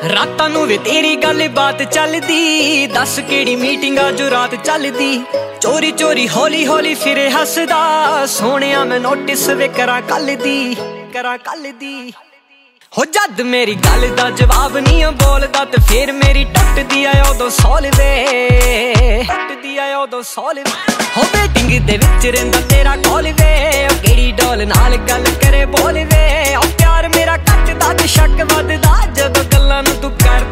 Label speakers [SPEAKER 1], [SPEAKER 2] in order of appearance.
[SPEAKER 1] ਰਾਤਾਂ ਨੂੰ ਵੇ ਤੇਰੀ ਗੱਲ ਬਾਤ ਚੱਲਦੀ, ਦੱਸ ਕਿਹੜੀ ਮੀਟਿੰਗ ਆ ਜੋ ਰਾਤ ਚੱਲਦੀ। ਚੋਰੀ ਚੋਰੀ ਹੌਲੀ ਹੌਲੀ ਫਿਰੇ ਹੱਸਦਾ, ਸੋਹਣਿਆ ਮੈਂ ਨੋਟਿਸ ਵੇ ਕਰਾਂ ਕੱਲ ਦੀ ਹੋ। ਜਦ ਮੇਰੀ ਗੱਲ ਦਾ ਜਵਾਬ ਨਹੀਂ ਬੋਲਦਾ ਤੇ ਫੇਰ ਮੇਰੀ ਟੁੱਟਦੀ ਆ ਉਦੋਂ ਸੌਲ ਵੇ ਹੋ। ਵੇਟਿੰਗ ਦੇ ਵਿੱਚ ਰਹਿੰਦਾ ਤੇਰਾ ਕਾਲ ਵੇ, ਉਹ ਕਿਹੜੀ ਡੋਲ ਨਾਲ ਗੱਲ ਕਰੇ ਬੋਲ ਵੇ। ਉਹ ਪਿਆਰ ਮੇਰਾ ਘੱਟਦਾ ਤੇ ਸ਼ੱਕ ਵੱਧਦਾ, ਜਦੋਂ ਗੱਲਾਂ ਨੂੰ ਤੂੰ ਕਰ